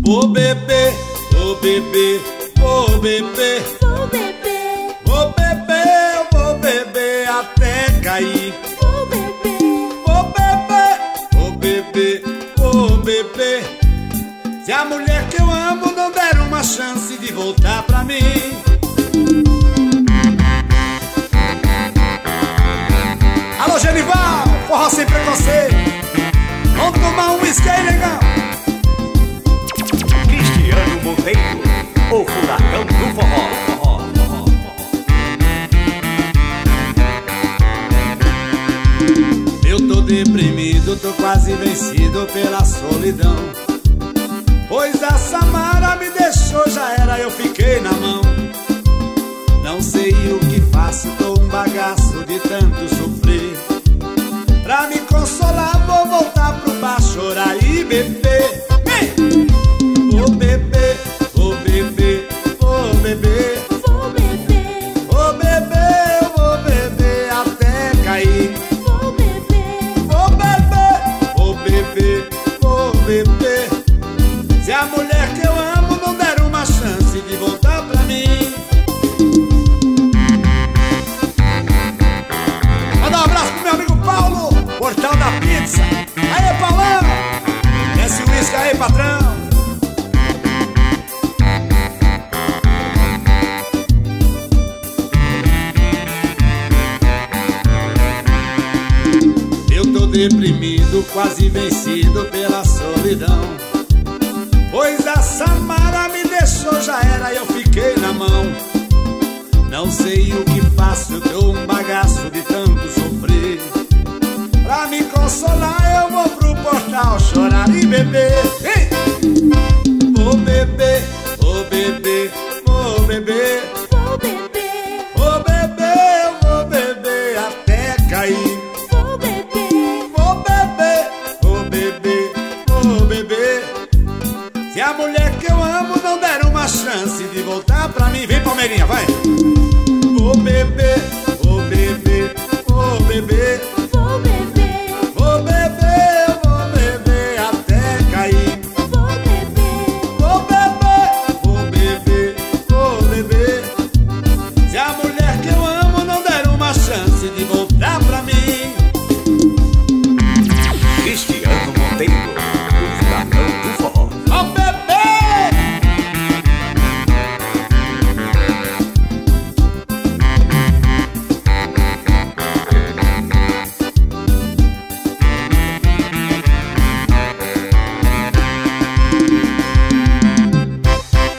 Vou beber, vou beber, vou beber, Vou beber, vou beber, vou beber até cair. vou beber, Vou beber, vou beber, vou beber. Se a mulher que eu amo não der uma chance de voltar pra mim. Alô, Genival, forró sem preconceito. Vamos tomar um whisky aí, legal. Cristiano Monteiro, o furacão do forró. Eu tô deprimido, tô quase vencido pela solidão. Pois a Samara me deixou, já era, eu fiquei na mão. Não sei o que faço, tô um bagaço de tanto sofrer. Pra me consolar vou voltar pro bar, chorar e beber. Vou beber, vou beber, vou beber. vou beber, Vou beber, eu vou beber até cair. vou beber, Vou beber, vou beber, vou beber. Se a mulher que eu amo não der uma chance de voltar pra mim. Manda um abraço pro meu amigo Paulo, Portal da Pizza. Aê, Paulão! Desce o uísque aí, patrão. Eu tô deprimido, quase vencido pela solidão. Pois a Samara me deixou, já era, eu fiquei na mão. Não sei o que faço, eu tô um bagaço de tanto sofrer. Pra me consolar eu vou pro portal chorar e beber. Ei! Vou beber, vou beber, vou beber. vou beber, Vou beber, eu vou beber até cair. vou beber, Vou beber, vou beber, vou beber. Se a mulher que eu amo não der uma chance de voltar pra mim. Vem, Palmeirinha, vai. Vou beber,